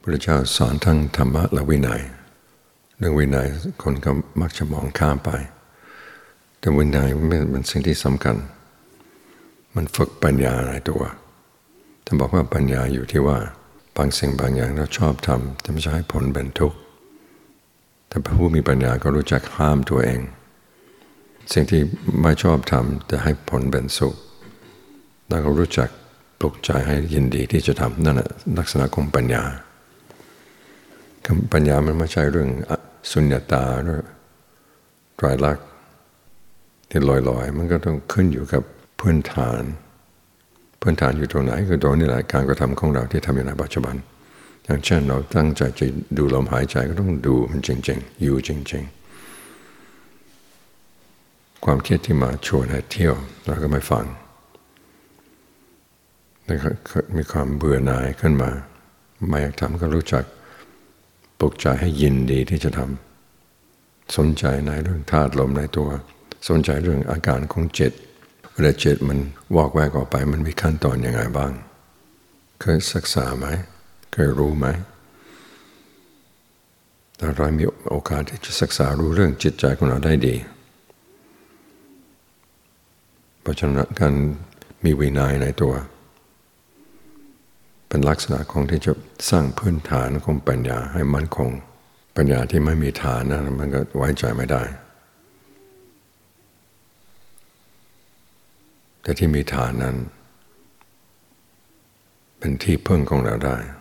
ระเจ้าสอนทั้งธรรมะและวินัยเรื่องวินัยคนก็มักจะมองข้ามไปแต่วินัยเป็นสิ่งที่สำคัญมันฝึกปัญญาในตัวท่านบอกว่าปัญญาอยู่ที่ว่าบางสิ่งบางอย่างเราชอบทำแต่ไม่ใช่ให้ผลเป็นทุกข์แต่ผู้มีปัญญาก็รู้จักห้ามตัวเองสิ่งที่ไม่ชอบทำแต่ให้ผลเป็นสุขแล้วก็รู้จักปลุกใจให้ยินดีที่จะทำนั่นแหละลักษณะของปัญญาปัญญามันไม่ใช่เรื่องสุญญตาหรือไตรลักษณ์ที่ลอยๆมันก็ต้องขึ้นอยู่กับพื้นฐานอยู่ตรงไหนคือตรงนี้แหละการกระทำของเราที่ทำอยู่ในปัจจุบันอย่างเช่นเราตั้งใจจะดูลมหายใจก็ต้องดูมันจริงๆอยู่จริงๆความคิดที่มาชวนให้เที่ยวเราก็ไม่ฟังแล้วมีความเบื่อหน่ายขึ้นมาไม่อยากทำก็รู้จักปลุกใจให้ยินดีที่จะทำสนใจในเรื่องธาตุลมในตัวสนใจเรื่องอาการของจิตเวลาจิตมันวอกแวกออกไปมันมีขั้นตอนยังไงบ้างเคยศึกษาไหมเคยรู้ไหมเรามีโอกาสที่จะศึกษารู้เรื่องจิตใจของเราได้ดีเพราะฉะนั้นการมีวินัยในตัวเป็นลักษณะของที่จะสร้างพื้นฐานของปัญญาให้มั่นคงปัญญาที่ไม่มีฐานนะมันก็ไว้ใจไม่ได้แต่ที่มีฐานนั้นเป็นที่พึ่งของเราได้